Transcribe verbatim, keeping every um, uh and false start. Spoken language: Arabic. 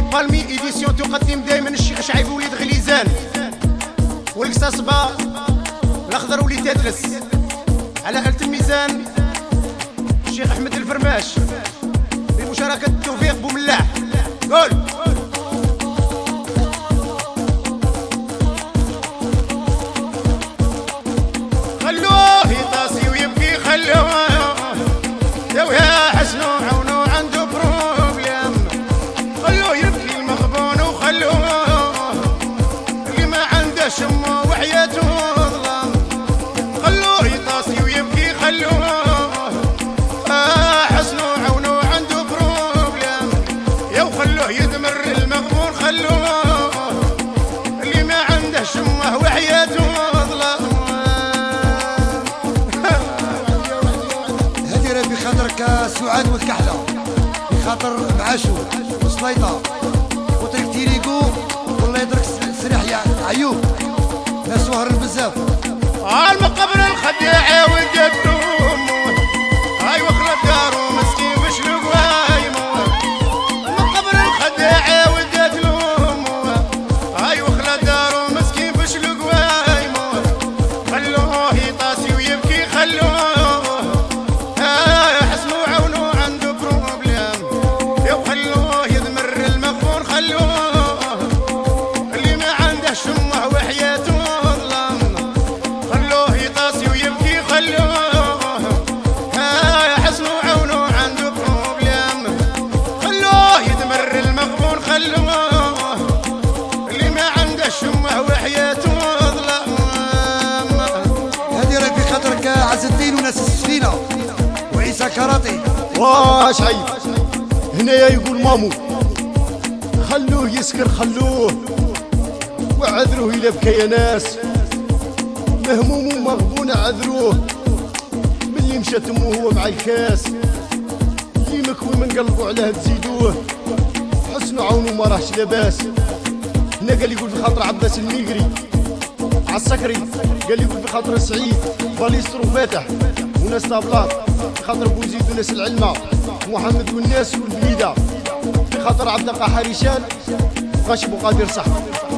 بالمي إديسيون تقدم دائما الشيخ شعيب وليد غليزان والقصاصبة الأخضر وليد تدرس على آلة الميزان الشيخ أحمد الفرماش بمشاركة توفيق بوملاح. قول خلوه يطاسي ويبكي، خلوه يا ويا حسنو عونو عنده بروبليم، خلوه يبكي المغبون وخلوه اللي ما عنده شمه وحياته ظلام، خلوه يطاسي ويبكي، خلوه آه حسنو عونو عنده بروبليم، يا وخلوه يدمر المغبون، خلوه اللي ما عنده شمه وحياته ظلام. بخاطرك سعاد والكحله، بخاطر معاشو وسليطه وترك تيريكو، والله يدرك سريح يا عيوب ناس وهر بزاف. المقبر الخديعه ودته هاي وخلت دارو مسكين بشلق وايمو، المقبر الخديعه ودت لهم هاي وخلت دارو مسكين بشلق وايمو، خلوه يطاسي ويبكي، خلوه عز الدين وناس السفينة وعيسى كراطي. واه شعيب هنايا يقول مامو خلوه يسكر، خلوه وعذروه إلا بكى يا ناس، مهموم ومغبون عذروه ملي مشى تمو هو مع الكاس، اللي مكوي من قلبه علاه تزيدوه، حسنوا عونوا ما راهش لاباس. هنا قال يقول في خاطر عباس الميقري عالسكري، قال يقول في خاطر سعيد باليسترو فاتح وناس طابلات، في خاطر بوزيد وناس العلمة محمد والناس والبليده، في خاطر عبد القاهر هشام وقاشب وقادر صح.